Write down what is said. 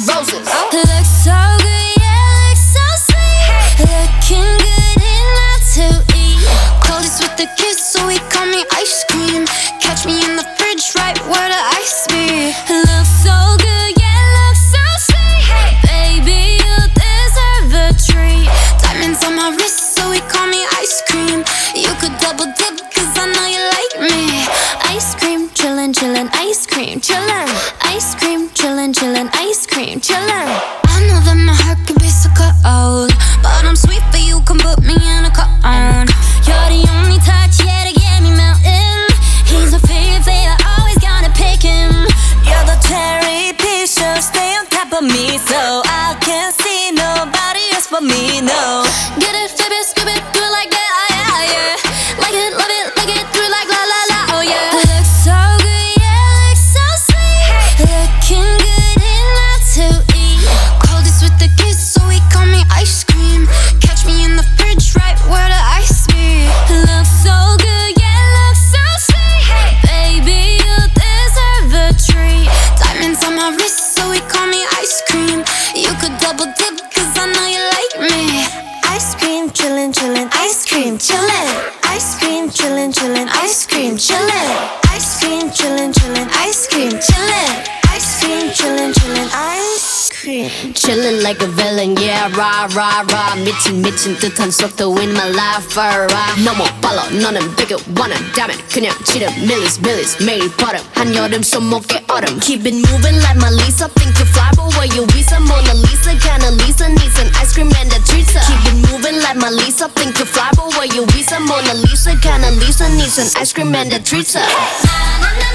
roses. Looks so good, yeah, looks so sweet. Looking good enough to eat. Coldest with the kiss, so he call me ice cream. Catch me in the fridge, right where the ice be. Looks so good, yeah, looks so sweet. Baby, you deserve a treat. Diamonds on my wrist, so he call me ice cream. You could double dip, cause I know you like me. Ice cream, chillin', chillin', ice cream, chillin'. Ice cream, chillin', chillin', ice cream, chillin'. I know that my heart can be so cold, but I'm sweet, but you can put me in a cone. You're the only touch, yeah, to get me melting. He's my favorite, always gotta pick him. You're the cherry piece, so stay on top of me, so I can't see nobody else but me, no. Get it, flip it, skip it, do it like that, yeah, yeah. Like it, love it, like it, through like la la la, oh yeah. Looks so good, yeah, looks so sweet. Looking good enough to eat. Coldest with the kiss, so he call me ice cream. Catch me in the fridge, right where the ice be. Looks so good, yeah, looks so sweet. Baby, you deserve a treat. Diamonds on my wrist, so he call me ice cream. You could double dip, cause I know you like me. Ice cream, chillin', chillin', ice cream, chillin'. Ice cream, chillin', chillin', ice cream, chillin'. Ice cream, chillin', chillin', ice cream, chillin'. Ice cream, chillin', chillin', ice cream. Chillin' like a villain, yeah, rah, rah, rah. 미친 듯한 속도 in my life, rah. 너무 빨라, 너는 되게 원한다면 그냥 지름 millies, 매일 버릇 한여름 손목에 얼음. Keep it moving like my Lisa. Think you fly, but where you visa? Mona Lisa, kinda Lisa needs an ice cream and a treat. Keep it moving like my Lisa. Think you fly, but where you visa? Mona Lisa, kinda Lisa needs an ice cream and a treat.